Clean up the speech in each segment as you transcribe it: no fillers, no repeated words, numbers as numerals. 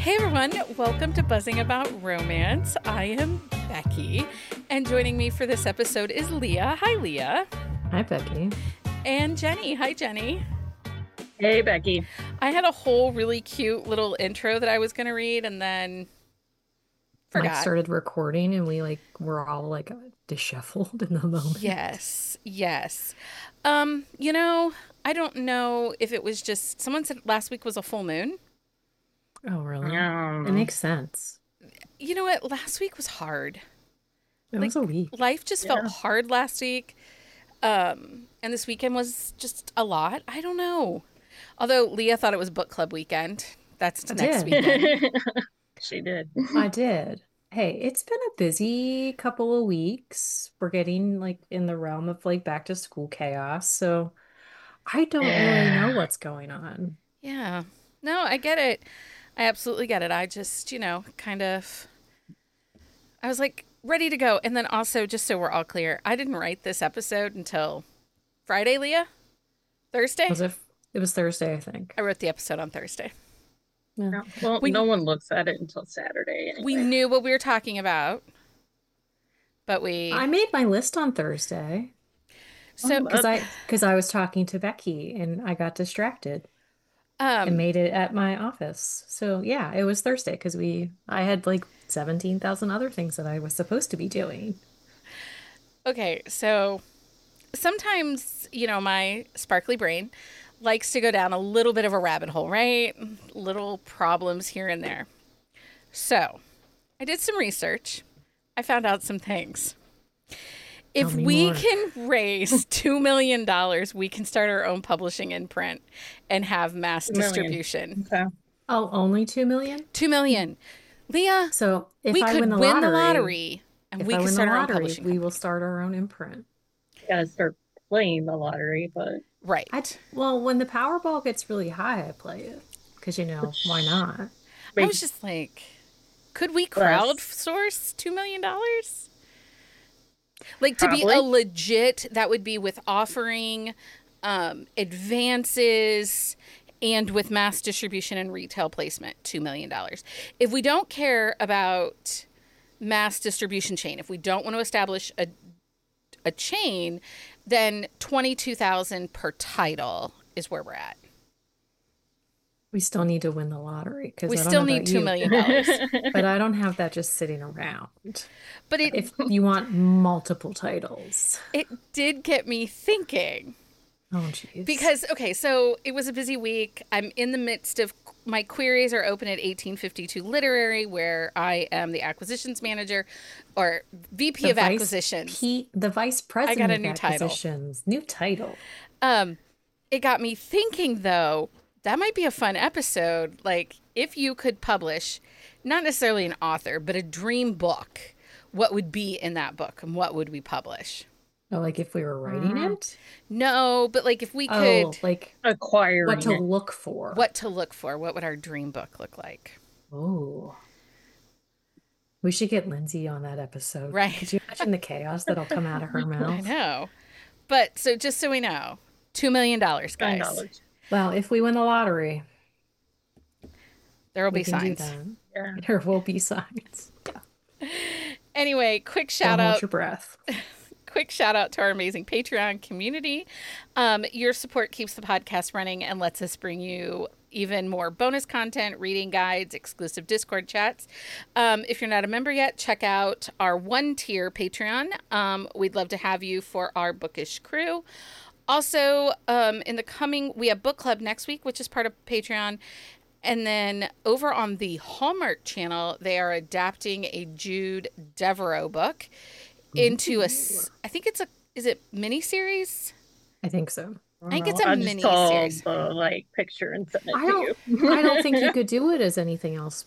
Hey everyone, welcome to Buzzing About Romance. I am Becky, and joining me for this episode is Leah. Hi, Leah. Hi, Becky. And Jenny. Hi, Jenny. Hey, Becky. I had a whole really cute little intro that I was going to read, and then forgot. Mike started recording, and we were all disheveled in the moment. Yes. I don't know if it was just someone said last week was a full moon. Oh, really? It makes sense. You know what? Last week was hard. It was a week. Life just felt hard last week. And this weekend was just a lot. I don't know. Although Leah thought it was book club weekend. That's next weekend. She did. I did. Hey, it's been a busy couple of weeks. We're getting in the realm of back to school chaos. So I don't really know what's going on. Yeah. No, I get it. I absolutely get it. I just, I was ready to go. And then also, just so we're all clear, I didn't write this episode until Friday, Leah? Thursday? It was Thursday, I think. I wrote the episode on Thursday. Yeah. Well, no one looks at it until Saturday. Anyway. We knew what we were talking about, but I made my list on Thursday. So, because I was talking to Becky and I got distracted. And made it at my office. So yeah, it was Thursday because I had 17,000 other things that I was supposed to be doing. Okay, so sometimes, my sparkly brain likes to go down a little bit of a rabbit hole, right? Little problems here and there. So I did some research. I found out some things. If we can raise $2 million, we can start our own publishing and print and have mass distribution. Okay. Oh, only 2 million? 2 million. Leah, so if we I could win the lottery and we can start our own publishing. We will start our own imprint. Gotta start playing the lottery, but right. When the Powerball gets really high, I play it because why not? I was just could we crowdsource $2 million? Probably. To be a legit, that would be with offering advances and with mass distribution and retail placement, $2 million. If we don't care about mass distribution chain, if we don't want to establish a chain, then $22,000 per title is where we're at. We still need to win the lottery because we still need $2 million. But I don't have that just sitting around. But if you want multiple titles, it did get me thinking. Oh, jeez. Because, so it was a busy week. I'm in the midst of my queries are open at 1852 Literary, where I am the acquisitions manager or VP of acquisitions. The vice president. I got a new title. New title. It got me thinking, though. That might be a fun episode. If you could publish, not necessarily an author, but a dream book, what would be in that book and what would we publish? Oh, if we were writing it? No, but if we could... acquire what to look for. What to look for. What would our dream book look like? Oh. We should get Lindsay on that episode. Right. Could you imagine the chaos that'll come out of her mouth? I know. But, so just so we know, $2 million, guys. $9. Well, if we win the lottery, there will be signs. Yeah. There will be signs. Yeah. Anyway, quick shout out. Don't hold your breath. Quick shout out to our amazing Patreon community. Your support keeps the podcast running and lets us bring you even more bonus content, reading guides, exclusive Discord chats. If you're not a member yet, check out our 1-tier Patreon. We'd love to have you for our bookish crew. Also, we have book club next week, which is part of Patreon. And then over on the Hallmark channel, they are adapting a Jude Devereaux book into is it miniseries? I think so. I think it's a miniseries. The picture and send it to you. I don't think you could do it as anything else.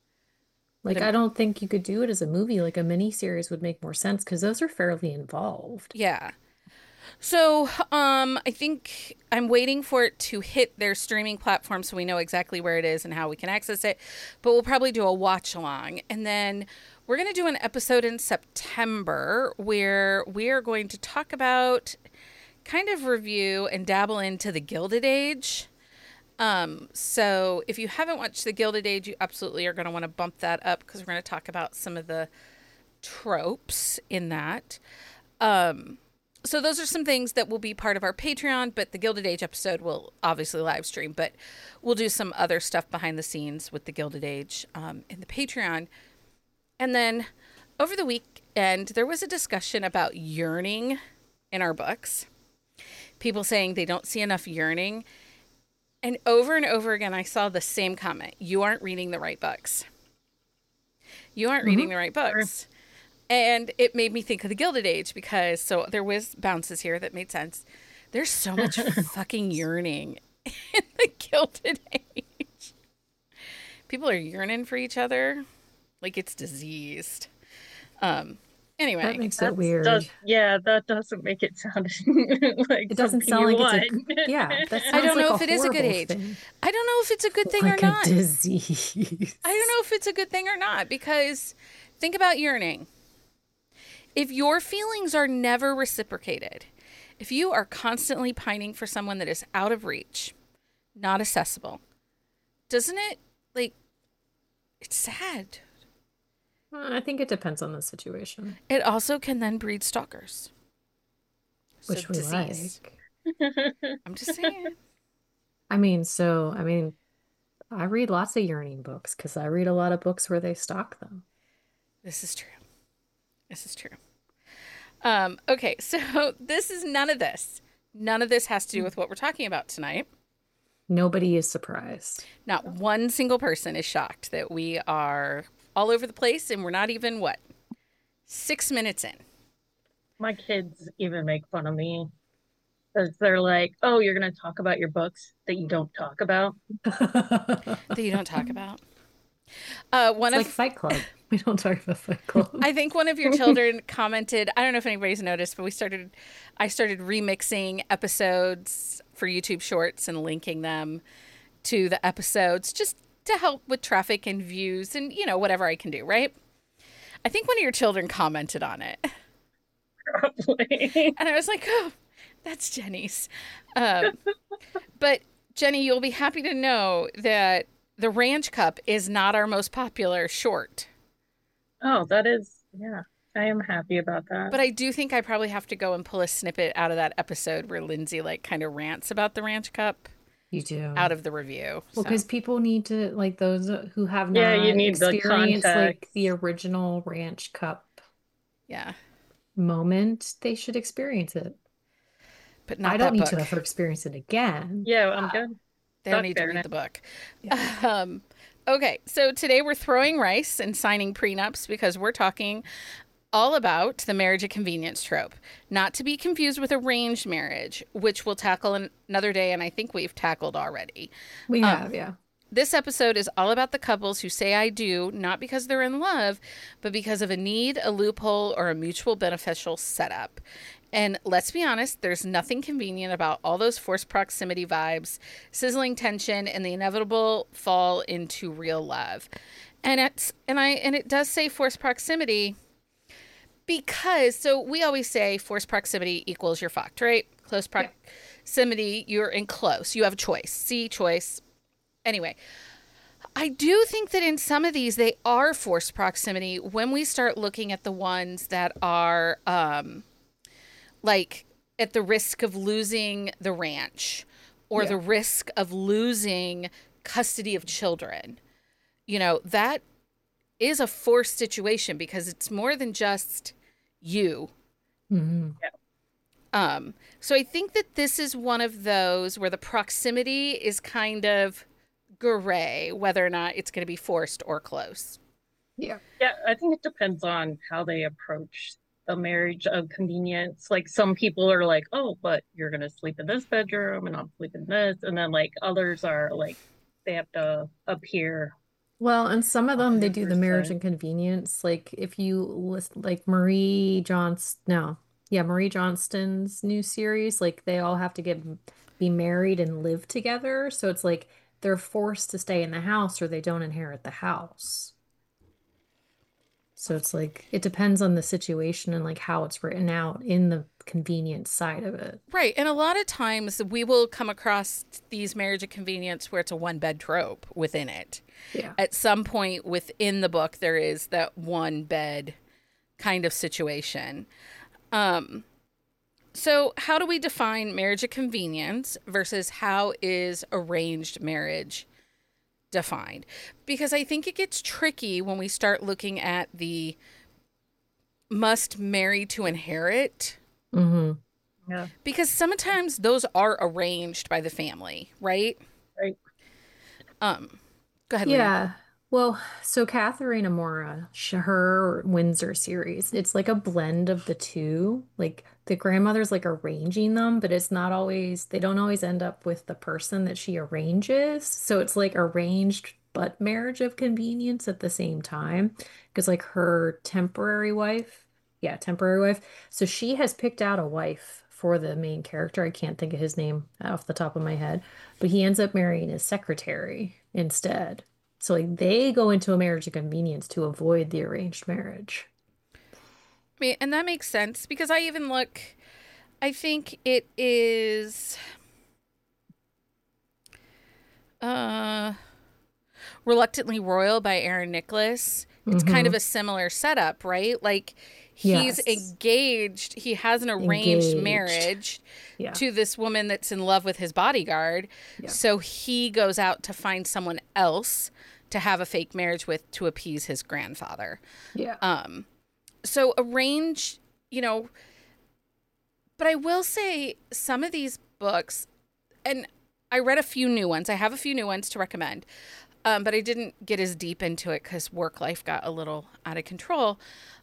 I don't think you could do it as a movie. A miniseries would make more sense because those are fairly involved. Yeah. So, I think I'm waiting for it to hit their streaming platform so we know exactly where it is and how we can access it. But we'll probably do a watch along. And then we're going to do an episode in September where we are going to talk about, kind of review and dabble into the Gilded Age. So if you haven't watched The Gilded Age, you absolutely are going to want to bump that up because we're going to talk about some of the tropes in that. So those are some things that will be part of our Patreon, but the Gilded Age episode will obviously live stream, but we'll do some other stuff behind the scenes with the Gilded Age in the Patreon. And then over the weekend, there was a discussion about yearning in our books. People saying they don't see enough yearning. And over again, I saw the same comment. You aren't reading the right books. You aren't reading the right books. And it made me think of the Gilded Age because, so there was bounces here that made sense. There's so much fucking yearning in the Gilded Age. People are yearning for each other like it's diseased. Anyway. That makes it weird. That doesn't make it sound like it doesn't sound like it's a, yeah, that sounds I don't know like if it is a good age. I don't know if it's a good thing or not. Like a disease. I don't know if it's a good thing or not because think about yearning. If your feelings are never reciprocated, if you are constantly pining for someone that is out of reach, not accessible, doesn't it, like, it's sad. I think it depends on the situation. It also can then breed stalkers. Which we disease. Like. I'm just saying. I read lots of yearning books because I read a lot of books where they stalk them. This is true. Okay, so this is none of this. None of this has to do with what we're talking about tonight. Nobody is surprised. Not one single person is shocked that we are all over the place and we're not even, 6 minutes in. My kids even make fun of me. Because they're like, oh, you're going to talk about your books that you don't talk about? That you don't talk about? Like Fight Club. We don't talk about Fight Club. I think one of your children commented, I don't know if anybody's noticed, but I started remixing episodes for YouTube Shorts and linking them to the episodes just to help with traffic and views and, whatever I can do, right? I think one of your children commented on it. Probably. And I was like, oh, that's Jenny's. But Jenny, you'll be happy to know that the Ranch Cup is not our most popular short. Oh, that is, yeah. I am happy about that. But I do think I probably have to go and pull a snippet out of that episode where Lindsay kind of rants about the Ranch Cup. You do. Out of the review. Well, because people need to, those who have not you need experienced the original Ranch Cup moment, they should experience it. But not I don't need book. to ever experience it again. Yeah, I'm good. They don't need to read the book. Yeah. Okay, so today we're throwing rice and signing prenups because we're talking all about the marriage of convenience trope, not to be confused with arranged marriage, which we'll tackle another day, and I think we've tackled already. We have, yeah. This episode is all about the couples who say I do, not because they're in love, but because of a need, a loophole, or a mutual beneficial setup. And let's be honest, there's nothing convenient about all those forced proximity vibes, sizzling tension, and the inevitable fall into real love. And it does say forced proximity because, so we always say forced proximity equals you're fucked, right? Close proximity, you're in close. You have a choice. See, choice. Anyway, I do think that in some of these, they are forced proximity when we start looking at the ones that are at the risk of losing the ranch or the risk of losing custody of children. That is a forced situation because it's more than just you. Mm-hmm. So I think that this is one of those where the proximity is kind of gray, whether or not it's going to be forced or close. Yeah, I think it depends on how they approach the marriage of convenience. Like some people are like, oh, but you're going to sleep in this bedroom and I'll sleep in this. And then others are like, they have to appear. Well, and some of them, they do the marriage and convenience. Like if you list Marie Johnston's new series, they all have to be married and live together. So it's they're forced to stay in the house or they don't inherit the house. So it's like it depends on the situation and like how it's written out in the convenience side of it. Right. And a lot of times we will come across these marriage of convenience where it's a one bed trope within it. Yeah. At some point within the book, there is that one bed kind of situation. So, how do we define marriage of convenience versus how is arranged marriage defined? Because I think it gets tricky when we start looking at the must marry to inherit. Mm-hmm. Yeah. Because sometimes those are arranged by the family, right? Right. Go ahead, Leah. Yeah. Well, so Catherine Amora, her Windsor series, it's like a blend of the two. Like the grandmother's like arranging them, but it's not always, they don't always end up with the person that she arranges. So it's like arranged but marriage of convenience at the same time. Because like her temporary wife, yeah, temporary wife. So she has picked out a wife for the main character. I can't think of his name off the top of my head, but he ends up marrying his secretary instead. So like they go into a marriage of convenience to avoid the arranged marriage. I mean, and that makes sense because I think it is uh Reluctantly Royal by Aaron Nicholas. It's kind of Mm-hmm. a similar setup, right? Like he's Yes. engaged, he has an arranged Engaged. marriage Yeah. to this woman that's in love with his bodyguard. Yeah. So he goes out to find someone else to have a fake marriage with to appease his grandfather. Yeah. So arrange, you know, but I will say some of these books, and I read a few new ones. I have a few new ones to recommend, but I didn't get as deep into it because work life got a little out of control.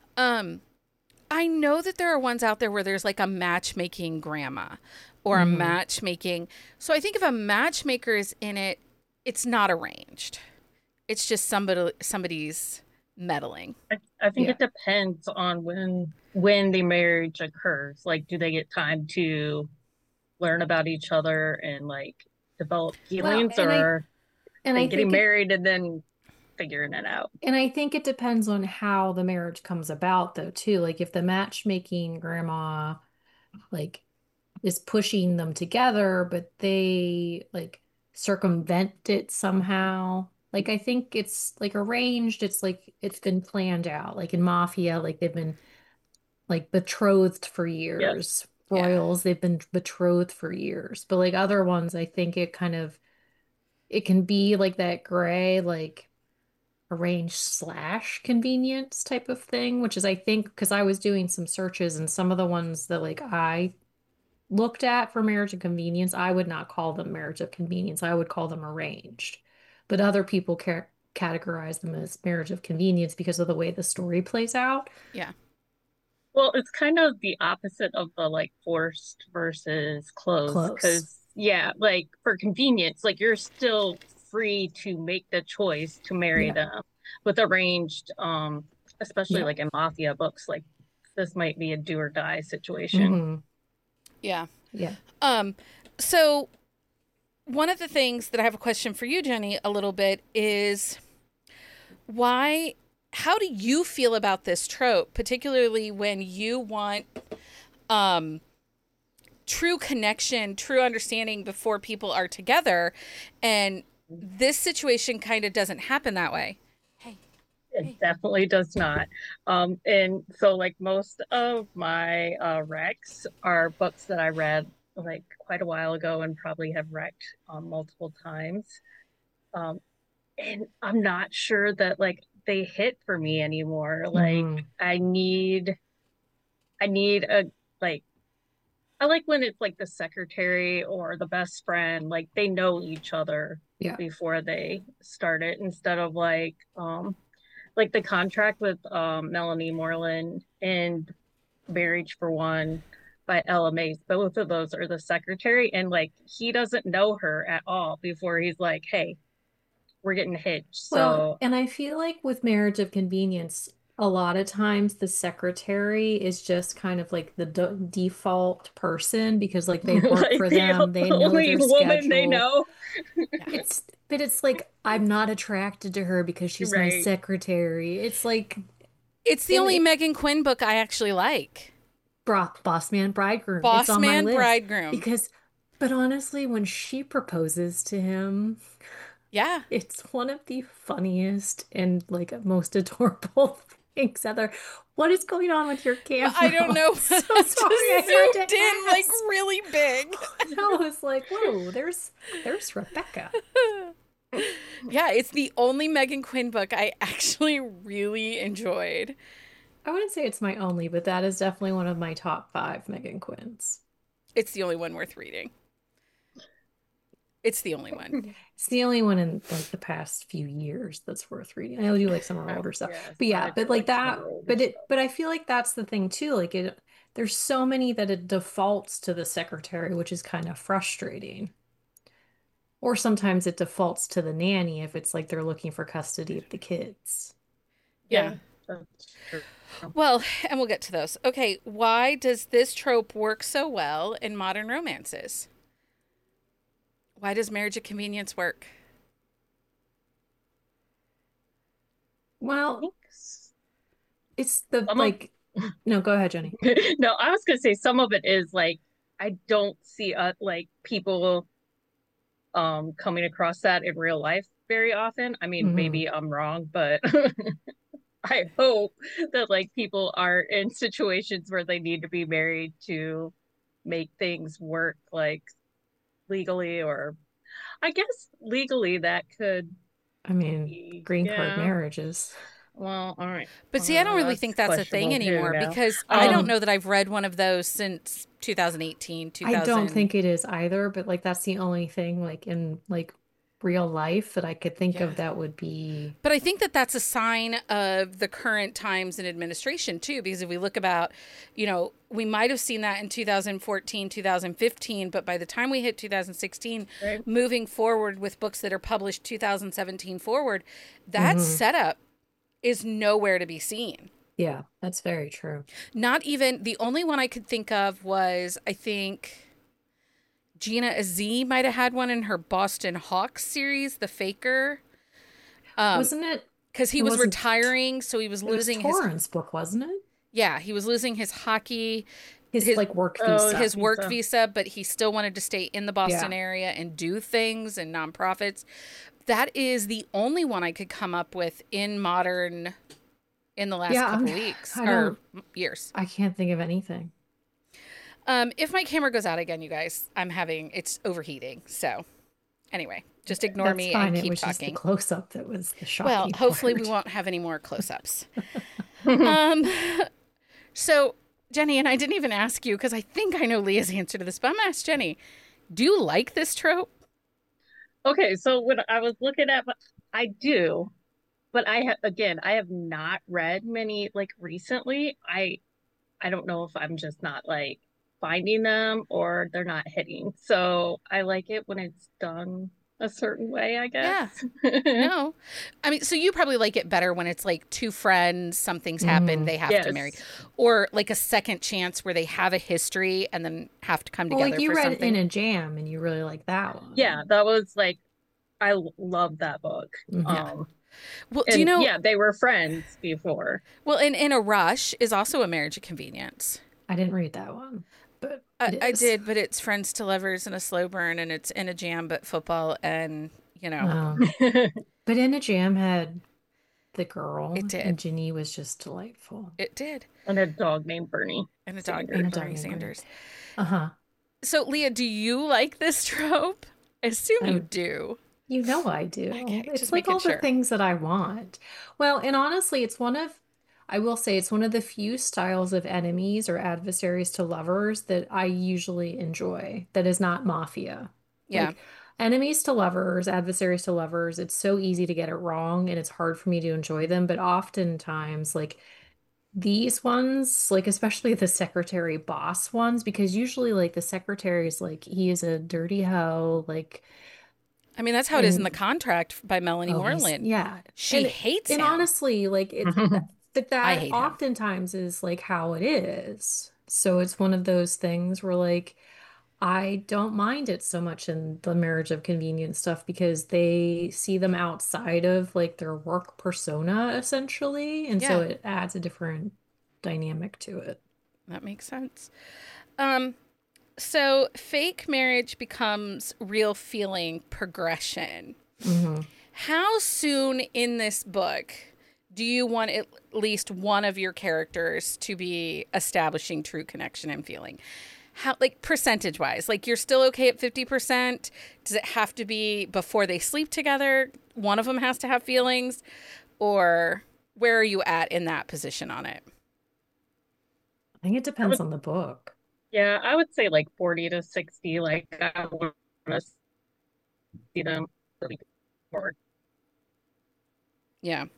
I know that there are ones out there where there's like a matchmaking grandma or a Mm-hmm. matchmaking. So I think if a matchmaker is in it, it's not arranged. It's just somebody's meddling. I think Yeah. it depends on when the marriage occurs. Like, do they get time to learn about each other and like develop Well, feelings, and or I are and they I getting think it married and then figuring it out? and I think it depends on how the marriage comes about though too. Like if the matchmaking grandma like is pushing them together, but they like circumvent it somehow. Like I think it's like arranged, it's like it's been planned out. Like in Mafia, like they've been like betrothed for Yes. years. Yeah. Royals, they've been betrothed for years. But like other ones, I think it kind of it can be like that gray, like arranged slash convenience type of thing, which is I think because I was doing some searches and some of the ones that like I looked at for marriage of convenience, I would not call them marriage of convenience. I would call them arranged. But other people categorize them as marriage of convenience because of the way the story plays out. Yeah. Well, it's kind of the opposite of the like forced versus closed. Close. Because, yeah, like for convenience, like you're still free to make the choice to marry Yeah. them. With arranged, especially Yeah. like in mafia books, like this might be a do or die situation. Hmm. Yeah. Yeah. Um, so one of the things that I have a question for you, Jenny, a little bit is why, how do you feel about this trope, particularly when you want um, true connection, true understanding before people are together, and this situation kind of doesn't happen that way? Hey, It definitely does not. And so like most of my recs are books that I read like quite a while ago and probably have read multiple times. Um, and I'm not sure that like they hit for me anymore. Like Hmm. I need a like I like when it's like the secretary or the best friend, like they know each other Yeah. before they start it instead of like the contract with Melanie Moreland and Marriage for One by Ella Mace. Both of those are the secretary, and like he doesn't know her at all before he's like, "Hey, we're getting hitched." Well, So and I feel like with marriage of convenience, a lot of times the secretary is just kind of like the default person because like they work like for the them, they know only their woman they schedule. know, yeah, But it's like I'm not attracted to her because she's my right? secretary. It's like It's the And only Megan Quinn book I actually like. Boss Man Bridegroom. It's Boss on my Man list Bridegroom. because, but honestly, when she proposes to him, Yeah. it's one of the funniest and like most adorable things ever. What is going on with your But I camera? don't I'm know. so I sorry. I just had zoomed to in like ask. really big. No, I was like, whoa, there's Rebecca. Yeah, it's the only Megan Quinn book I actually really enjoyed. I wouldn't say it's my only, but that is definitely one of my top five Megan Quinns. It's the only one worth reading. It's the only one. It's the only one in like the past few years that's worth reading. I do like some of her older stuff. Yes, But I yeah, do but like like some of that, her older but stuff. it but I feel like that's the thing too. Like there's so many that it defaults to the secretary, which is kind of frustrating. Or sometimes it defaults to the nanny if it's like they're looking for custody of the kids. Yeah. Yeah, that's true. Well, and we'll get to those. Okay, why does this trope work so well in modern romances? Why does marriage of convenience work? Well, Thanks. it's the Some of like no, go ahead, Jenny. no, I was gonna say some of it is like I don't see like people coming across that in real life very often. I mean, Hmm. maybe I'm wrong, but I hope that like people are in situations where they need to be married to make things work like legally, or I guess legally that could I mean, be, green card yeah. marriages. Well, all right. But see, I don't really That's think that's a thing questionable too anymore now. because I don't Um, know that I've read one of those since 2018, I don't 2000. think it is either, but like that's the only thing like in like real life that I could think Yeah. of that would be. But I think that that's a sign of the current times in administration too, because if we look about, we might have seen that in 2014, 2015, but by the time we hit 2016, right. moving forward with books that are published 2017 forward, that Mhm. setup is nowhere to be seen. Yeah, that's very true. Not even the only one I could think of was, I think, Gina Azee might have had one in her Boston Hawks series, The Faker. Wasn't it? Because he It was wasn't. retiring, so he was It was losing Torrance book, wasn't it? he was losing his hockey, His his like work Oh, visa. his work pizza. visa, but he still wanted to stay in the Boston Yeah. area and do things and nonprofits. That is the only one I could come up with in the last Yeah, couple weeks I or don't. years. I can't think of anything. If my camera goes out again, you guys, it's overheating. So anyway, just ignore That's me fine. and It keep was just the talking. close up that was the Well, shocking hopefully we part. won't have any more close-ups. Um, so Jenny, and I didn't even ask you because I think I know Leah's answer to this, but I'm gonna ask Jenny, do you like this trope? Okay, so when I was looking at, I do, but I have not read many like recently. I don't know if I'm just not like finding them or they're not hitting. So I like it when it's done a certain way, I Yeah. guess. No. I mean, so you probably like it better when it's like two friends, something's happened, Hmm. they have to marry. Yes. Or like a second chance where they have a history and then have to come Well, like together you for read In something. a Jam and you really like that Yeah, one. that was like I love that book. Yeah. Hmm. Um, Well, do you and know, yeah, they were friends before. well, In a Rush is also a marriage of convenience. I didn't read that one, but it I is. did, but it's friends to lovers and a slow burn, and it's in a jam, but football, and But In a Jam had the it girl, and did. Ginny was just delightful. It did. And a dog named Bernie And a dog And named a Sanders. dog Bernie named Bernie. Sanders. Uh-huh. So, Leah, do you like this trope? I assume you I, do. you know I do. Okay, It's just like making all the sure. things that I want. Well, and honestly, I will say it's one of the few styles of enemies or adversaries to lovers that I usually enjoy that is not mafia. Yeah. Like enemies to lovers, adversaries to lovers, it's so easy to get it wrong and it's hard for me to enjoy them. But oftentimes, like these ones, like especially the secretary boss ones, because usually like the secretary is like he is a dirty hoe, like I mean, that's how it is in the and contract by Melanie oh he's Moreland. yeah. She And hates and him. honestly, like it that I that hate him. oftentimes is like how it is. So it's one of those things where like I don't mind it so much in the marriage of convenience stuff because they see them outside of like their work persona essentially, and so Yeah, it adds a different dynamic to it. that makes sense. Um, so fake marriage becomes real feeling progression. Hmm. How soon in this book do you want at least one of your characters to be establishing true connection and feeling? How, like, percentage wise, like, you're still okay at 50%? Does it have to be before they sleep together? One of them has to have feelings, or where are you at in that position on it? I think it I depends would, on the book. yeah, I would say like 40 to 60. Like I want to see them really forward. Yeah.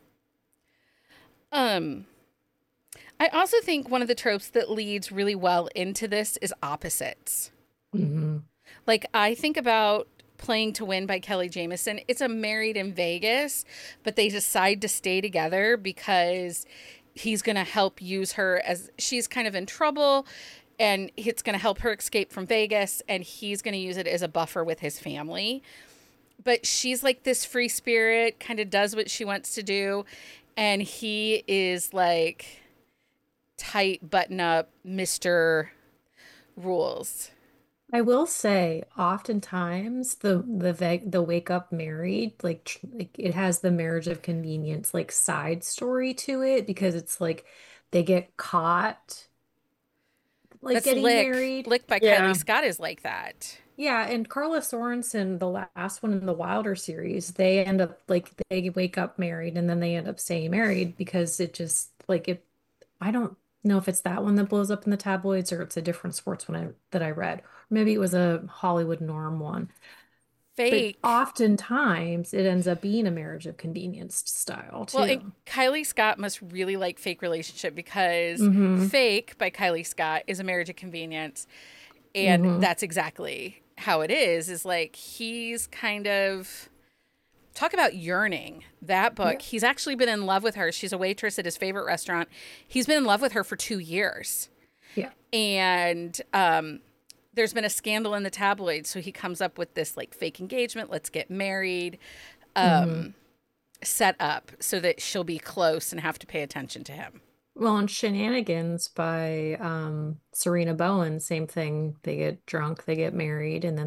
Um, I also think one of the tropes that leads really well into this is opposites. Hmm. Like, I think about Playing to Win by Kelly Jamison. It's a married in Vegas, but they decide to stay together because he's going to help use her as she's kind of in trouble, and it's going to help her escape from Vegas, and he's going to use it as a buffer with his family. But she's like this free spirit, kind of does what she wants to do, and he is like tight button up Mr. Rules. I will say, oftentimes the wake up married like it has the marriage of convenience like side story to it because it's like they get caught like That's getting Lick. married. Lick by Kylie Yeah. Scott is like that. Yeah, and Carla Sorensen, the last one in the Wilder series, they end up like they wake up married and then they end up staying married because it just like it I don't know if it's that one that blows up in the tabloids or it's a different sports one that I read. Or maybe it was a Hollywood Norm one. But Fake. oftentimes it ends up being a marriage of convenience style Well, and too. Kylie Scott must really like Fake Relationship because Mm-hmm. Fake by Kylie Scott is a marriage of convenience. And Mm-hmm. that's exactly how it is like he's kind of talk about yearning. That book, Yeah. he's actually been in love with her. She's a waitress at his favorite restaurant. He's been in love with her for 2 years. Yeah. And there's been a scandal in the tabloids, so he comes up with this like fake engagement, let's get married, Mm-hmm. set up so that she'll be close and have to pay attention to him. Well, on Shenanigans by Serena Bowen, same thing. They get drunk, they get married, and then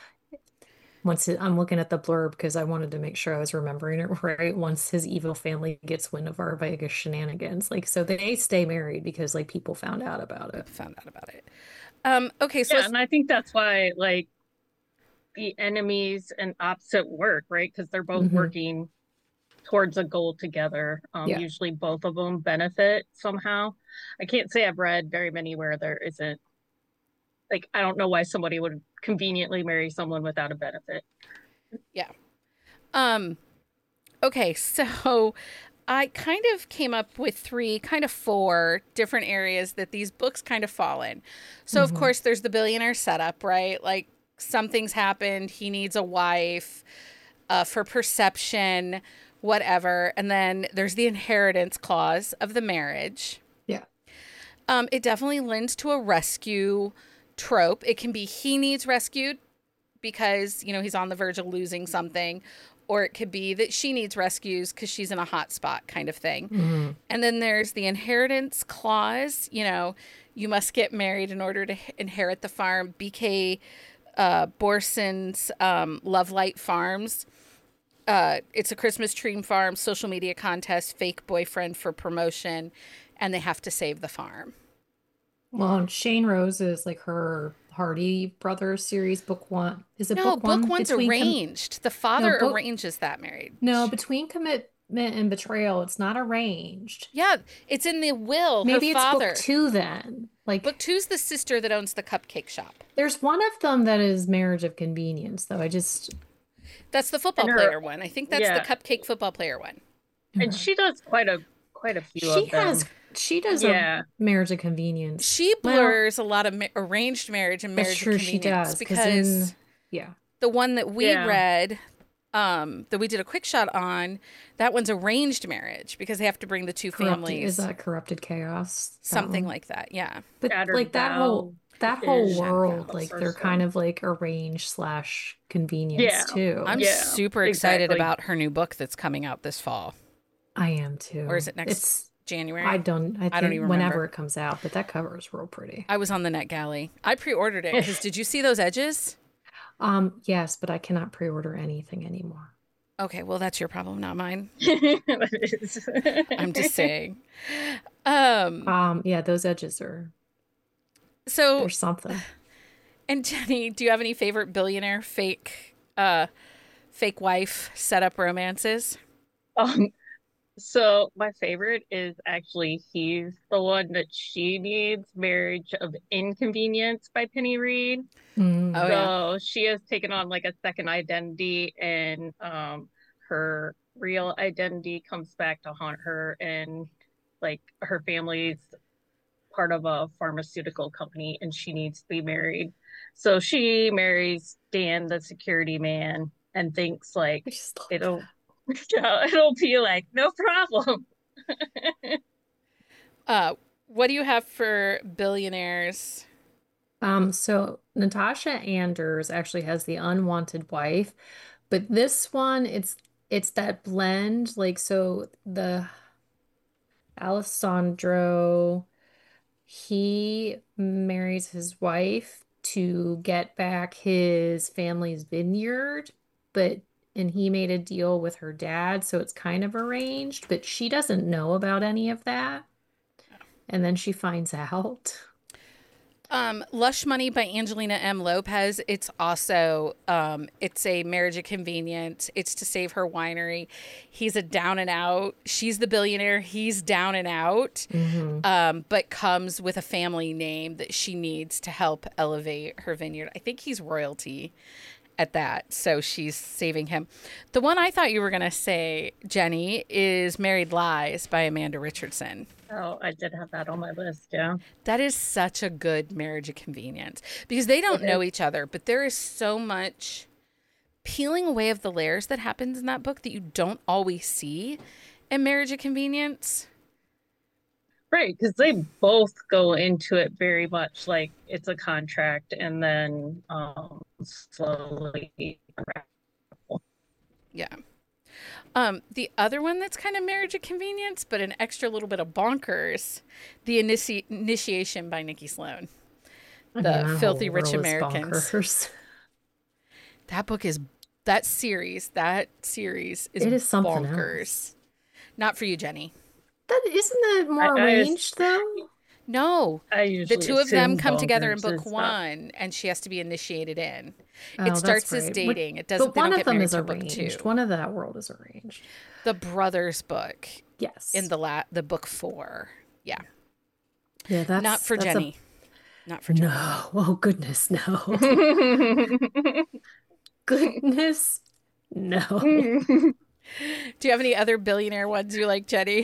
I'm looking at the blurb because I wanted to make sure I was remembering it right. Once his evil family gets wind of our Vegas shenanigans, like so they stay married because like people found out about it. People found out about it. Okay, so Yeah, and I think that's why like the enemies and opposite work, right? Because they're both Hmm. working towards a goal together. Yeah. Usually both of them benefit somehow. I can't say I've read very many where there isn't like I don't know why somebody would conveniently marry someone without a benefit. yeah. Um, okay, so I kind of came up with three, kind of four different areas that these books kind of fall in. So, of Hmm. course, there's the billionaire setup, right? Like something's happened, he needs a wife for perception, whatever. And then there's the inheritance clause of the marriage. Yeah. It definitely lends to a rescue trope. It can be he needs rescued because, he's on the verge of losing something, or it could be that she needs rescues because she's in a hot spot kind of thing. Hmm. And then there's the inheritance clause, you must get married in order to inherit the farm. BK Borson's Love Light Farms. It's a Christmas tree farm, social media contest, fake boyfriend for promotion, and they have to save the farm. Well, and Shane Rose is like her Hardy Brothers series, book one. Is it No, book book one? one's arranged. The No, father book arranges that marriage. no, between commitment and betrayal, it's not arranged. Yeah, it's in the will. Her Maybe it's book father. two then. Book Like two's the sister that owns the cupcake shop. there's one of them that is marriage of convenience, though. I just That's the And football her player one. I think that's the yeah, cupcake football player one. and okay. she does quite a few She of has them. she does a Yeah. marriage of convenience. She Well, blurs a lot of arranged marriage and that's marriage of true, she convenience does. Because because in yeah, the one that we Yeah. read, that we did a quick shot on, that one's arranged marriage because they have to bring the two corrupted is families. that corrupted chaos? That Something one. like that. Yeah. But Shattered like that whole Vow. that whole world, like they're kind of like arranged slash convenience too. I'm super excited about her new book that's coming out this fall. I am too. Or is it next January? I don't even remember. Whenever it comes out, but that cover is real pretty. I was on the NetGalley. I pre-ordered it because did you see those edges? Yes, but I cannot pre-order anything anymore. Okay, well that's your problem, not mine. I'm just saying. Yeah, those edges are there's something. And Jenny, do you have any favorite billionaire fake wife setup romances? So my favorite is actually he's the one that she needs, Marriage of Inconvenience by Penny Reed. So she has taken on like a second identity, and her real identity comes back to haunt her, and like her family's part of a pharmaceutical company and she needs to be married. So she marries Dan, the security man, and thinks like it'll be like no problem. What do you have for billionaires? So Natasha Anders actually has the unwanted wife, but this one it's that blend, like so the Alessandro, he marries his wife to get back his family's vineyard, and he made a deal with her dad, so it's kind of arranged, but she doesn't know about any of that. And then she finds out. Lush Money by Angelina M. Lopez. It's also, it's a marriage of convenience. It's to save her winery. He's a down and out. She's the billionaire. He's down and out, but comes with a family name that she needs to help elevate her vineyard. I think he's royalty at that, so she's saving him. The one I thought you were going to say, Jenny, is Married Lies by Amanda Richardson. Oh, I did have that on my list, yeah. That is such a good marriage of convenience because they don't know each other, but there is so much peeling away of the layers that happens in that book that you don't always see in Marriage of Convenience. Right, because they both go into it very much like it's a contract and then slowly unravel. Yeah. The other one that's kind of Marriage of Convenience, but an extra little bit of bonkers, The Initiation by Nikki Sloan. The Filthy Rich Americans. That series is bonkers. Else. Not for you, Jenny. Isn't that more arranged though? No. The two of them come together in book one, and she has to be initiated in. It starts as dating. It doesn't. But one of them is arranged. One of that world is arranged. The brothers book. Yes. In the book 4. Yeah. Yeah, that's not for Jenny. Not for Jenny. No. Oh goodness, no. Goodness, no. Do you have any other billionaire ones you like, Jenny?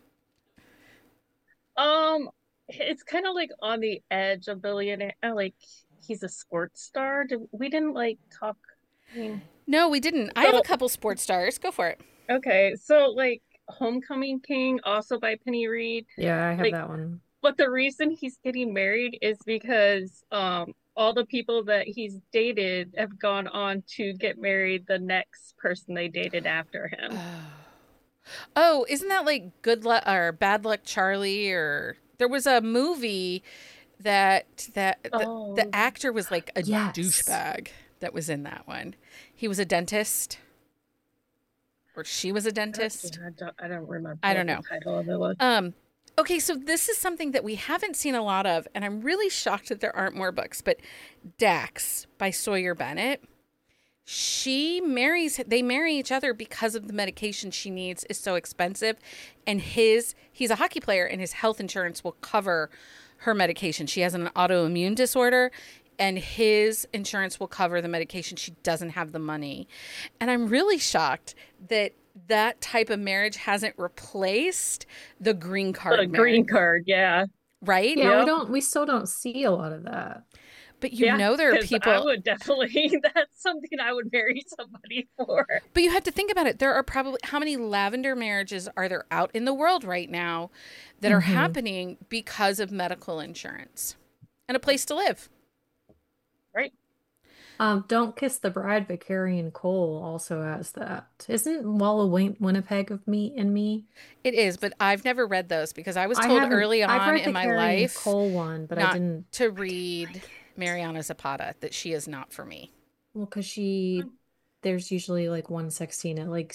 It's kind of like on the edge of billionaire. Like he's a sports star. We didn't like talk. No, we didn't. I have a couple sports stars. Go for it. Okay, so like Homecoming King, also by Penny Reed. Yeah, I have that one. But the reason he's getting married is because all the people that he's dated have gone on to get married the next person they dated after him. Oh, isn't that like Good Luck or Bad Luck Charlie? Or there was a movie that the actor was like a douchebag that was in that one. He was a dentist, or she was a dentist. I don't remember. I don't know. The title of it was. Okay, so this is something that we haven't seen a lot of, and I'm really shocked that there aren't more books. But Dax by Sawyer Bennett. They marry each other because of the medication she needs is so expensive, and he's a hockey player and his health insurance will cover her medication. She has an autoimmune disorder and his insurance will cover the medication. She doesn't have the money. And I'm really shocked that type of marriage hasn't replaced the green card marriage. Green card, yeah. Right? Yeah, we still don't see a lot of that. But know there are people. I would definitely. That's something I would marry somebody for. But you have to think about it. There are probably how many lavender marriages are there out in the world right now that are happening because of medical insurance? and a place to live. Right. Don't Kiss the Bride by Carrie and Cole also has that. Isn't Walla Winnipeg of Me and Me? It is, but I've never read those because I was I told haven't. early I've on read in the my Carrie and life Cole one, but I not didn't. to read Mariana Zapata, that she is not for me. Well, because there's usually like 116 at like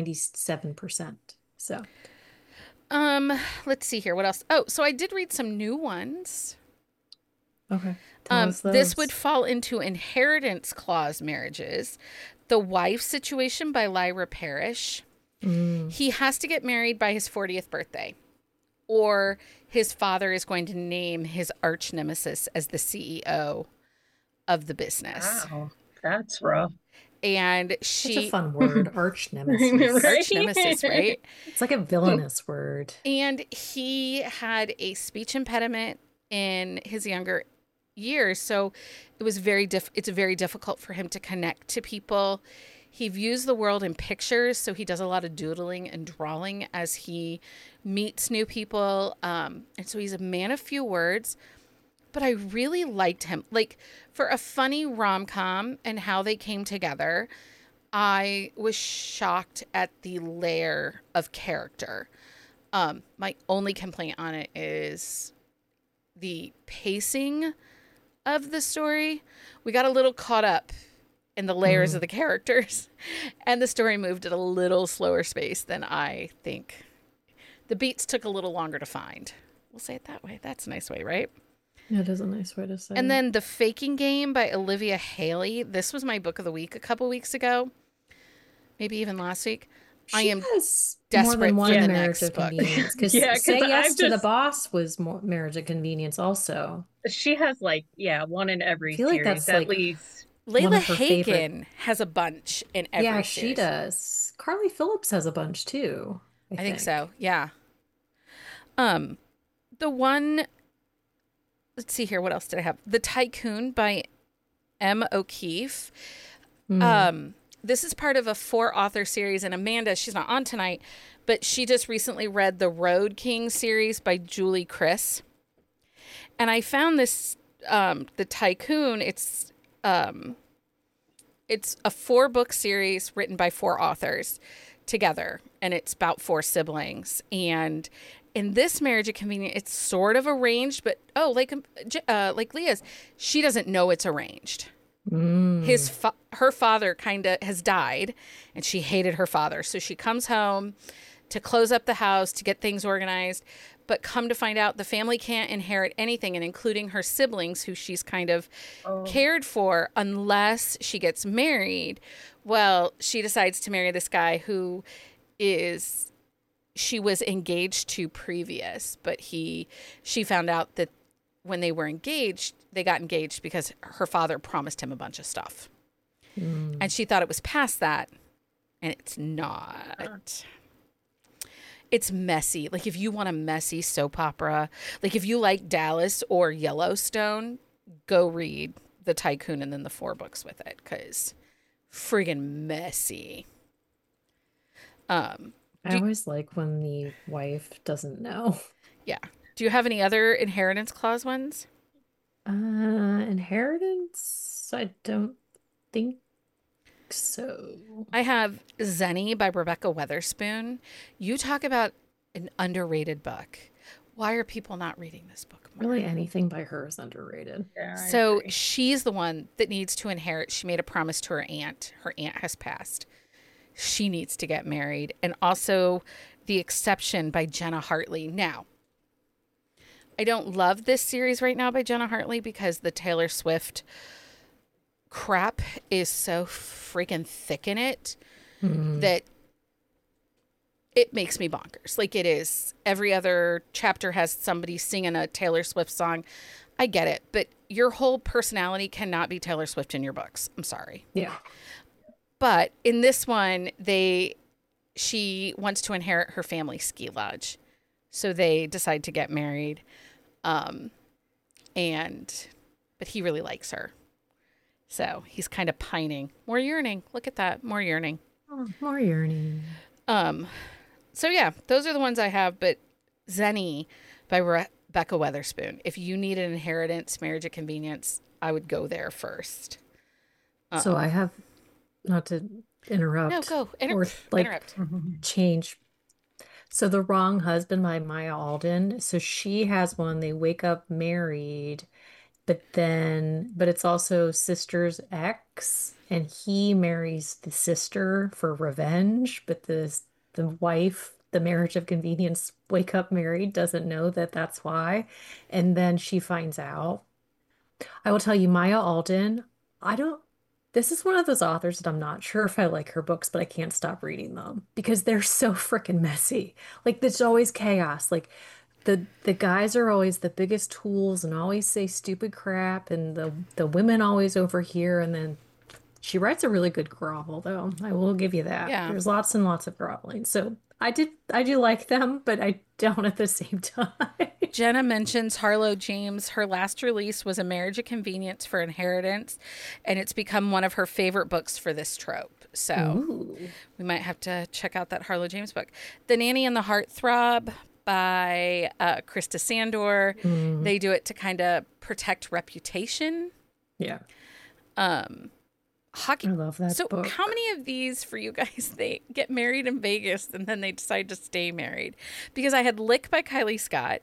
97%. So, Let's see here. What else? Oh, so I did read some new ones. okay. Tell us This those. would fall into inheritance clause marriages. The Wife Situation by Lyra Parrish. He has to get married by his 40th birthday, or his father is going to name his arch nemesis as the CEO of the business. Wow, that's rough. And Such a fun word, arch nemesis. Right? arch nemesis, right? It's like a villainous word. And he had a speech impediment in his younger years, so it was it's very difficult for him to connect to people. He views the world in pictures, so he does a lot of doodling and drawing as he meets new people. And so he's a man of few words, but I really liked him. Like, for a funny rom-com and how they came together, I was shocked at the layer of character. My only complaint on it is the pacing of the story. We got a little caught up in the layers of the characters, and the story moved at a little slower pace than I think. The beats took a little longer to find. We'll say it that way. That's a nice way, right? That is a nice way to say And it. then The Faking Game by Olivia Haley. This was my book of the week a couple weeks ago, maybe even last week. I am desperate for the next book. Because Say Yes to the Boss was more Marriage of Convenience also. She has like, one in every series, like that's at least. Layla Hagen has a bunch in every series. She does. Carly Phillips has a bunch too. I think so. Yeah. The one, let's see here. What else did I have? The Tycoon by M. O'Keefe. This is part of a 4-author series, and Amanda, she's not on tonight, but she just recently read the Road King series by Julie Criss. And I found this, the Tycoon, it's a 4-book series written by 4 authors together, and it's about 4 siblings. And in this Marriage of Convenience, it's sort of arranged, but like Leah's, she doesn't know it's arranged. Her father kind of has died, and she hated her father, so she comes home to close up the house, to get things organized. But come to find out, the family can't inherit anything, and including her siblings, who she's kind of cared for, unless she gets married. Well, she decides to marry this guy who she was engaged to previous, but she found out that when they were engaged, they got engaged because her father promised him a bunch of stuff. And she thought it was past that, and it's not. It's messy. Like, if you want a messy soap opera, like if you like Dallas or Yellowstone, go read The Tycoon and then the 4 books with it, because friggin' messy. I always like when the wife doesn't know. Yeah. Do you have any other inheritance clause ones? Inheritance? I don't think so. I have Zenny by Rebecca Weatherspoon. You talk about an underrated book. Why are people not reading this book more? Really, anything by her is underrated. Yeah, so she's the one that needs to inherit. She made a promise to her aunt. Her aunt has passed. She needs to get married. And also The Exception by Jenna Hartley. Now, I don't love this series right now by Jenna Hartley because the Taylor Swift crap is so freaking thick in it that it makes me bonkers. Like, it is. Every other chapter has somebody singing a Taylor Swift song. I get it, but your whole personality cannot be Taylor Swift in your books. I'm sorry. Yeah. But in this one, she wants to inherit her family ski lodge. So they decide to get married. But he really likes her. So he's kind of pining. More yearning. Look at that. More yearning. Oh, more yearning. So yeah, those are the ones I have. But Zenny by Becca Weatherspoon. If you need an inheritance, Marriage of Convenience, I would go there first. So I have, not to interrupt. No, go. Or like Interrupt. change. So The Wrong Husband by Maya Alden. So she has one, they wake up married, but it's also sister's ex, and he marries the sister for revenge, but the wife, the Marriage of Convenience, wake up married, doesn't know that that's why, and then she finds out. I will tell you, Maya Alden, I don't, this is one of those authors that I'm not sure if I like her books, but I can't stop reading them because they're so freaking messy. Like there's always chaos. Like the guys are always the biggest tools and always say stupid crap, and the women always overhear, and then she writes a really good grovel though. I will give you that. Yeah. There's lots and lots of groveling. So I do like them, but I don't at the same time. Jenna mentions Harlow James. Her last release was A Marriage of Convenience for Inheritance, and it's become one of her favorite books for this trope. So we might have to check out that Harlow James book. The Nanny and the Heartthrob by Krista Sandor. They do it to kind of protect reputation. Yeah. Hockey. I love that book. How many of these for you guys, they get married in Vegas and then they decide to stay married? Because I had Lick by Kylie Scott,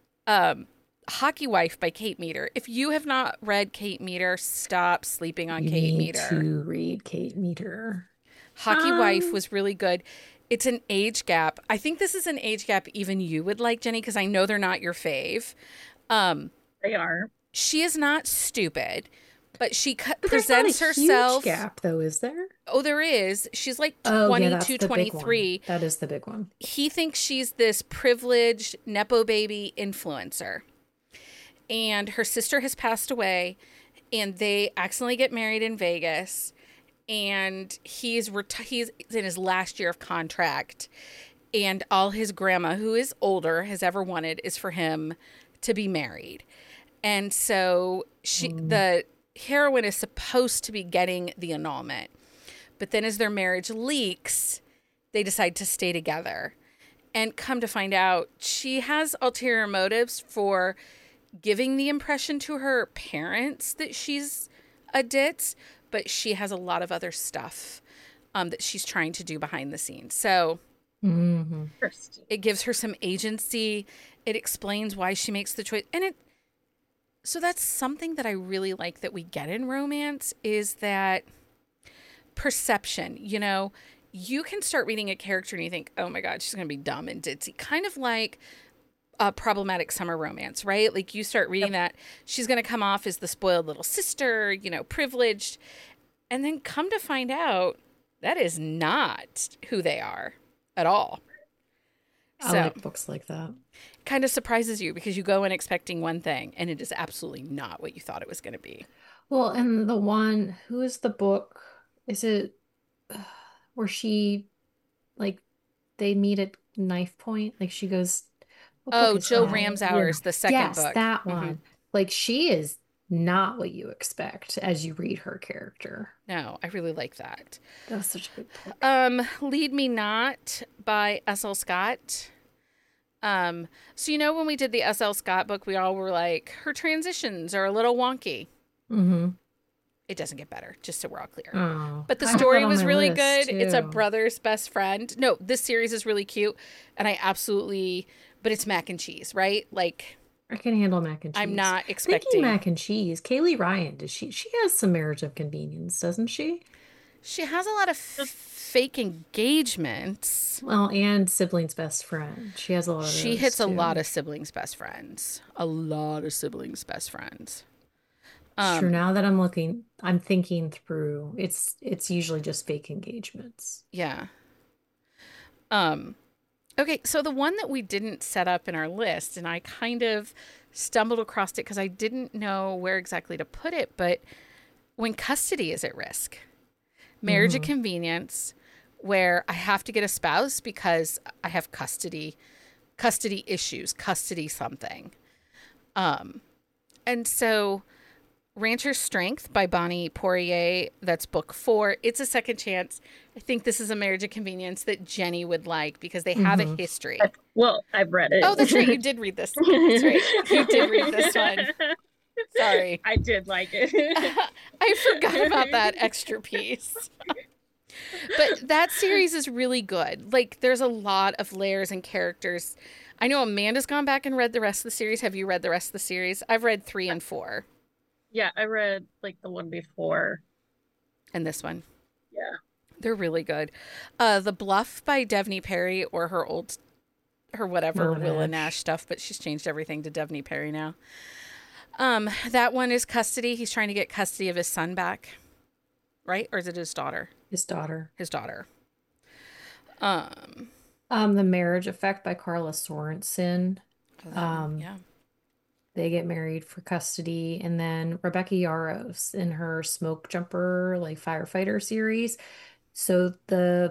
Hockey Wife by Kate Meador. If you have not read Kate Meador, stop sleeping on Kate Meador. You need to read Kate Meador. Hockey Wife was really good. It's an age gap. I think this is an age gap even you would like, Jenny, because I know they're not your fave. They are. She is not stupid. But she presents herself. Huge gap, though, is there? Oh, there is. She's like 22, 23. That is the big one. He thinks she's this privileged Nepo baby influencer. And her sister has passed away, and they accidentally get married in Vegas. And he's in his last year of contract. And all his grandma, who is older, has ever wanted is for him to be married. And so the heroine is supposed to be getting the annulment, but then as their marriage leaks, they decide to stay together, and come to find out she has ulterior motives for giving the impression to her parents that she's a ditz, but she has a lot of other stuff that she's trying to do behind the scenes. So it gives her some agency. It explains why she makes the choice, and so that's something that I really like that we get in romance, is that perception. You know, you can start reading a character and you think, oh my God, she's going to be dumb and ditzy. Kind of like a Problematic Summer Romance, right? Like you start reading that, she's going to come off as the spoiled little sister, you know, privileged. And then come to find out that is not who they are at all. I like books like that. Kind of surprises you because you go in expecting one thing and it is absolutely not what you thought it was going to be. Well, and who is the book? Is it where she, like, they meet at knife point? Like she goes, Joe Ramsauer's the second book. Yes, that one. Like she is not what you expect as you read her character. No, I really like that. That's such a good book. Lead Me Not by S.L. Scott. So you know when we did the S.L. Scott book, we all were like, her transitions are a little wonky. It doesn't get better, just so we're all clear. Oh, but the story was really good. Too. It's a brother's best friend. No, this series is really cute, and but it's mac and cheese, right? Like, I can handle mac and cheese. I'm not expecting Thinking mac and cheese. Kaylee Ryan, she has some Marriage of Convenience, doesn't she? She has a lot of fake engagements. Well, and Siblings Best Friend. She has a lot of She hits too. A lot of siblings' best friends. A lot of siblings' best friends. Sure, now that I'm thinking through, it's usually just fake engagements. Yeah. Okay, so the one that we didn't set up in our list, and I kind of stumbled across it because I didn't know where exactly to put it, but When Custody is at Risk. Marriage of Convenience, where I have to get a spouse because I have custody issues, custody something. And so Rancher's Strength by Bonnie Poirier. That's book 4. It's a second chance. I think this is a marriage of convenience that Jenny would like because they have a history. Well, I've read it. Oh, that's right. You did read this. That's right. You did read this one. Sorry. I did like it. I forgot about that extra piece. But that series is really good. Like, there's a lot of layers and characters. I know Amanda's gone back and read the rest of the series. Have you read the rest of the series? I've read 3 and 4. Yeah, I read like the one before. And this one. Yeah. They're really good. The Bluff by Devney Perry, or her whatever Willa Nash stuff, but she's changed everything to Devney Perry now. That one is custody. He's trying to get custody of his son back. Right? Or is it his daughter? His daughter. His daughter. The Marriage Effect by Carla Sorensen. Yeah. They get married for custody. And then Rebecca Yarros in her Smoke Jumper, like firefighter series. So the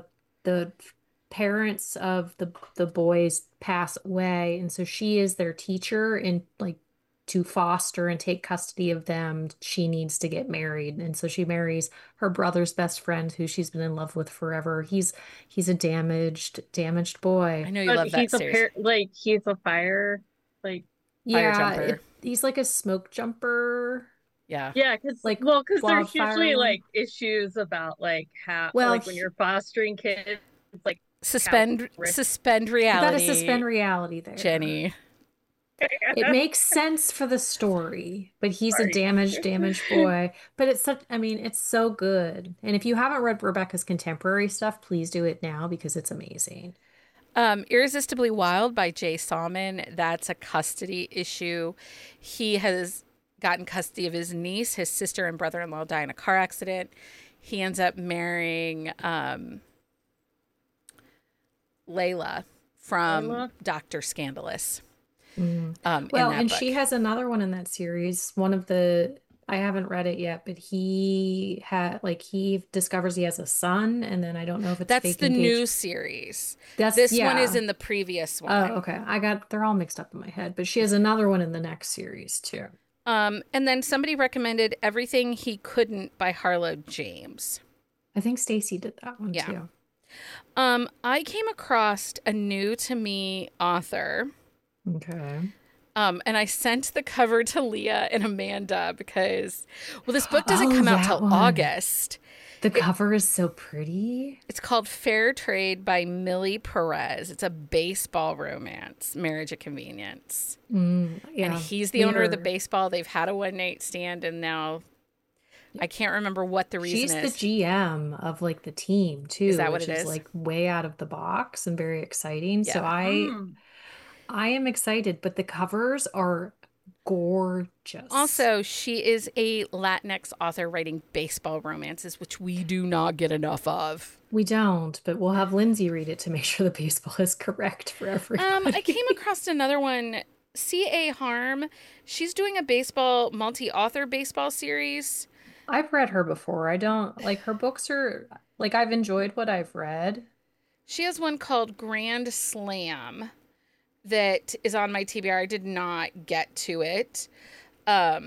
parents of the boys pass away, and so she is their teacher, and like to foster and take custody of them, she needs to get married. And so she marries her brother's best friend, who she's been in love with forever. He's a damaged boy. I know you love that series. He's a fire jumper. He's like a smoke jumper. Yeah. Yeah, because there's usually like issues about like how when you're fostering kids, like suspend reality. You gotta suspend reality there, Jenny. It makes sense for the story, but he's a damaged boy. But it's so good. And if you haven't read Rebecca's contemporary stuff, please do it now because it's amazing. Irresistibly Wild by Jay Salmon. That's a custody issue. He has gotten custody of his niece. His sister and brother-in-law die in a car accident. He ends up marrying Layla from Dr. Scandalous. And she has another one in that series. I haven't read it yet, but he discovers he has a son, and then I don't know if it's that's the new series. This one is in the previous one. Oh, okay. They're all mixed up in my head, but she has another one in the next series too. And then somebody recommended Everything He Couldn't by Harlow James. I think Stacy did that one too. I came across a new to me author. Okay. And I sent the cover to Leah and Amanda because, this book doesn't come out till August. The cover is so pretty. It's called Fair Trade by Millie Perez. It's a baseball romance, marriage of convenience. Yeah, and he's the owner of the baseball. They've had a one-night stand, and now I can't remember what the reason is. She's the GM of like the team too. Is that what it is? Like way out of the box and very exciting. Yeah. So I am excited, but the covers are gorgeous. Also, she is a Latinx author writing baseball romances, which we do not get enough of. We don't, but we'll have Lindsay read it to make sure the baseball is correct for everybody. I came across another one, C.A. Harm. She's doing a multi-author baseball series. I've read her before. I don't like her books are like I've enjoyed what I've read. She has one called Grand Slam that is on my TBR. I did not get to it. Oh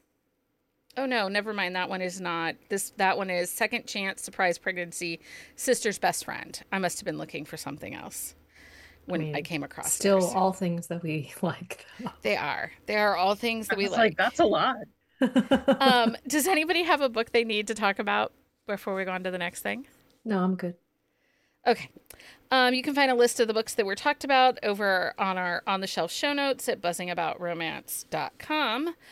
no, never mind. That one is not this. That one is Second Chance, Surprise Pregnancy, Sister's Best Friend. I must have been looking for something else when I came across still theirs. All things that we like. They are all things that we like. That's a lot. Does anybody have a book they need to talk about before we go on to the next thing? No, I'm good. Okay. You can find a list of the books that were talked about over on our On the Shelf show notes at buzzingaboutromance.com.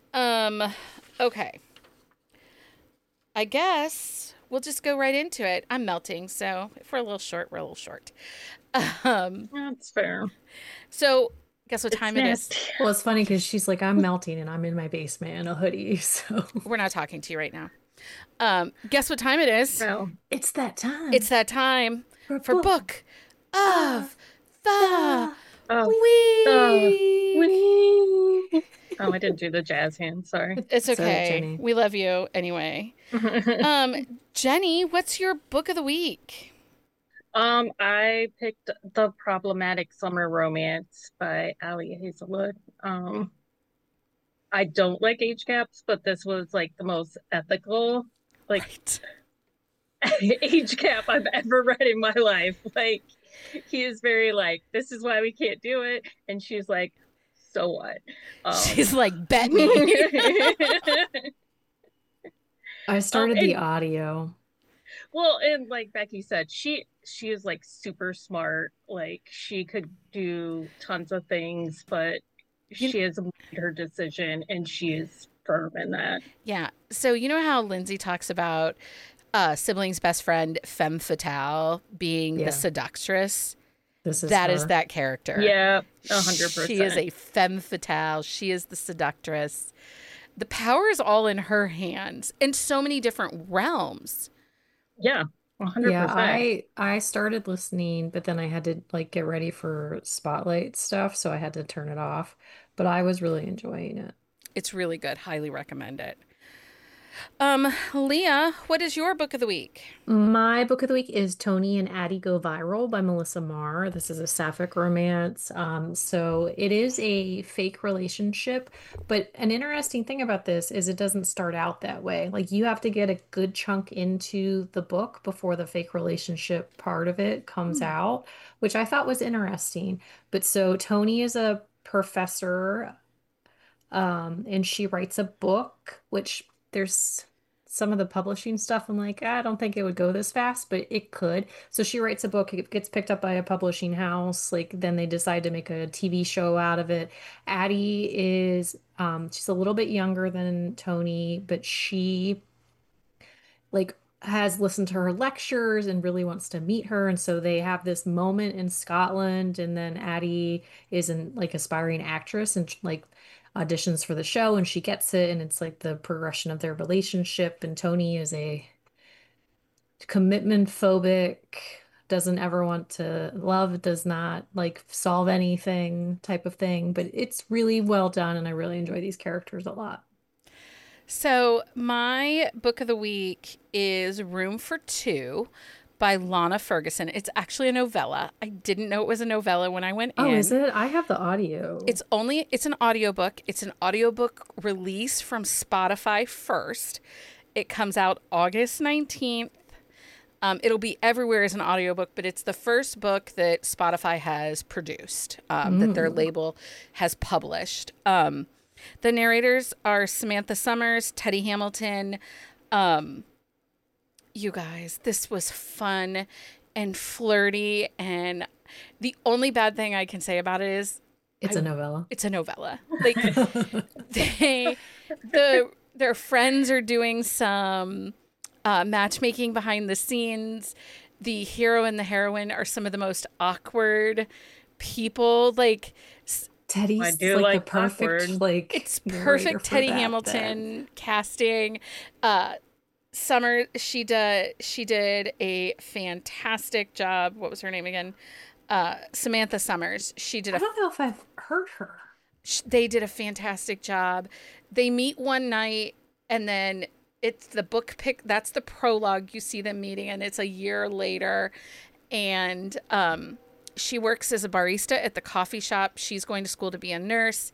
Okay. I guess we'll just go right into it. I'm melting, so if we're a little short, we're a little short. That's fair. So guess what time it is? Well, it's funny because she's like, I'm melting and I'm in my basement in a hoodie, so. We're not talking to you right now. Guess what time it is? No. It's that time. It's that time for Book of the Week. Oh, I didn't do the jazz hand. Sorry. It's okay. We love you anyway. Jenny, what's your book of the week? I picked The Problematic Summer Romance by Ali Hazelwood. I don't like age gaps, but this was like the most ethical, like Right. age gap I've ever read in my life. Like he is very like, this is why we can't do it. And she's like, so what? She's like, bet me. I started the And audio. well, and like Becky said, she is like super smart. Like she could do tons of things, but You, she has made her decision and she is firm in that. yeah. So you know how Lindsay talks about sibling's best friend, femme fatale, being the Yeah, seductress? this is That is her. that character. Yeah, She is 100%. a femme fatale. She is the seductress. The power is all in her hands in so many different realms. Yeah, Yeah, 100%. I started listening, but then I had to like get ready for spotlight stuff, so I had to turn it off. But I was really enjoying it. It's really good. Highly recommend it. Leah, what is your book of the week? My book of the week is Tony and Addie Go Viral by Melissa Marr. This is a sapphic romance. So it is a fake relationship, but an interesting thing about this is it doesn't start out that way. Like you have to get a good chunk into the book before the fake relationship part of it comes Hmm. out, which I thought was interesting. But so Tony is a professor and she writes a book, which there's some of the publishing stuff. I'm like, I don't think it would go this fast, but it could. So she writes a book, it gets picked up by a publishing house. Like then they decide to make a TV show out of it. Addie is, she's a little bit younger than Tony, but she like has listened to her lectures and really wants to meet her. And so they have this moment in Scotland, and then Addie is an like aspiring actress and like auditions for the show and she gets it, and it's like the progression of their relationship. And Tony is a commitment phobic, doesn't ever want to love, does not like solve anything type of thing. But it's really well done, and I really enjoy these characters a lot. So, my book of the week is Room for Two by Lana Ferguson. It's actually a novella. I didn't know it was a novella when I went Oh, is in. it? I have the audio. It's an audiobook. It's an audiobook release from Spotify first. It comes out August 19th. It'll be everywhere as an audiobook, but it's the first book that Spotify has produced, that their Mm. label has published. The narrators are Samantha Summers, Teddy Hamilton. Um, you guys, this was fun and flirty. And the only bad thing I can say about it is It's a novella. it's a novella. Like they, their friends are doing some matchmaking behind the scenes. The hero and the heroine are some of the most awkward people. Like I Teddy's do like the like perfect awkward. like it's narrator perfect for Teddy that then. Hamilton casting. Summer, she did a fantastic job. What was her name again? Samantha Summers. I don't know if I've heard her. They did a fantastic job. They meet one night, and then it's the book pick. That's the prologue. You see them meeting, and it's a year later. And she works as a barista at the coffee shop. She's going to school to be a nurse.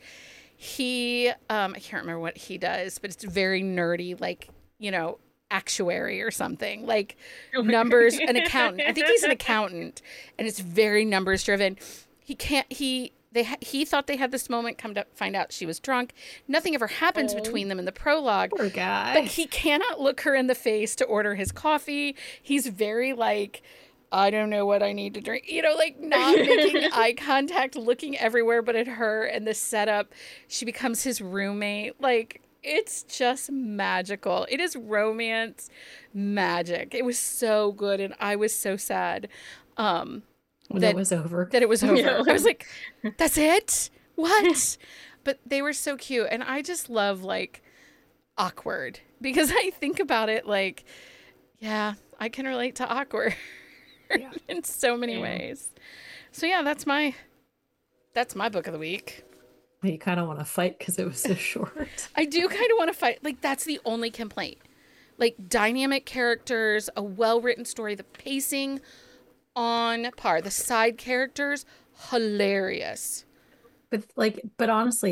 I can't remember what he does, but it's very nerdy, like, actuary or something, like numbers, an accountant. I think he's an accountant, and it's very numbers driven. He can't, he thought they had this moment, come to find out she was drunk. Nothing ever happens Oh, between them in the prologue, Poor but guy. he cannot look her in the face to order his coffee. He's very like, I don't know what I need to drink. Like not making eye contact, looking everywhere but at her. And the setup, she becomes his roommate. Like, it's just magical. It is romance magic. It was so good. And I was so sad When it that was over. that it was yeah. over. I was like, that's it? What? But they were so cute. And I just love like awkward because I think about it like, yeah, I can relate to awkward Yeah. in so many Yeah. ways. So yeah, that's my book of the week. You kind of want to fight because it was so short. I do kind of want to fight. Like that's the only complaint. Like dynamic characters, a well-written story, the pacing on par. The side characters hilarious. But honestly,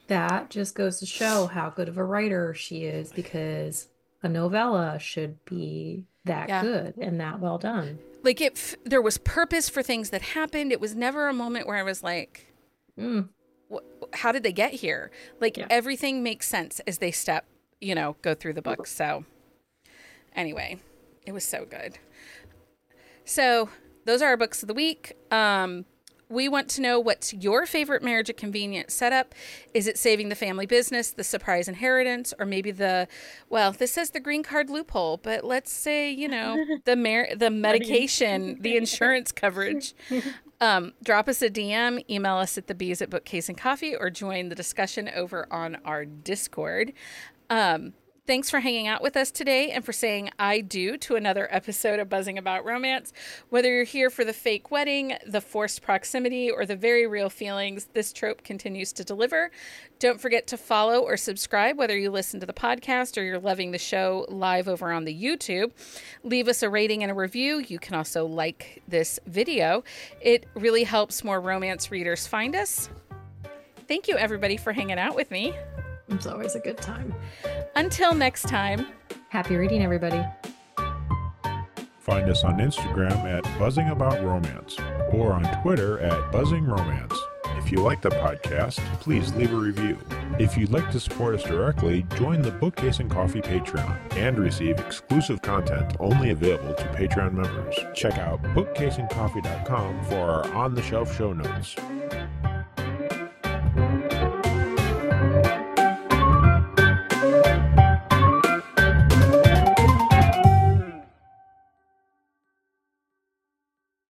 that just goes to show how good of a writer she is, because a novella should be that good and that well done. Like, there was purpose for things that happened. It was never a moment where I was like, how did they get here? Like, everything makes sense as they go through the book. So anyway, it was so good. So those are our books of the week. We want to know, what's your favorite marriage of convenience setup? Is it saving the family business, the surprise inheritance, or maybe this says the green card loophole, but let's say, the medication, the insurance coverage. Drop us a DM, email us at thebees@bookcaseandcoffee, or join the discussion over on our Discord. Thanks for hanging out with us today and for saying I do to another episode of Buzzing About Romance. Whether you're here for the fake wedding, the forced proximity, or the very real feelings this trope continues to deliver, don't forget to follow or subscribe, whether you listen to the podcast or you're loving the show live over on the YouTube. Leave us a rating and a review. You can also like this video. It really helps more romance readers find us. Thank you, everybody, for hanging out with me. It's always a good time. Until next time. Happy reading, everybody. Find us on Instagram at Buzzing About Romance or on Twitter at Buzzing Romance. If you like the podcast, please leave a review. If you'd like to support us directly, join the Bookcase and Coffee Patreon and receive exclusive content only available to Patreon members. Check out bookcaseandcoffee.com for our on-the-shelf show notes.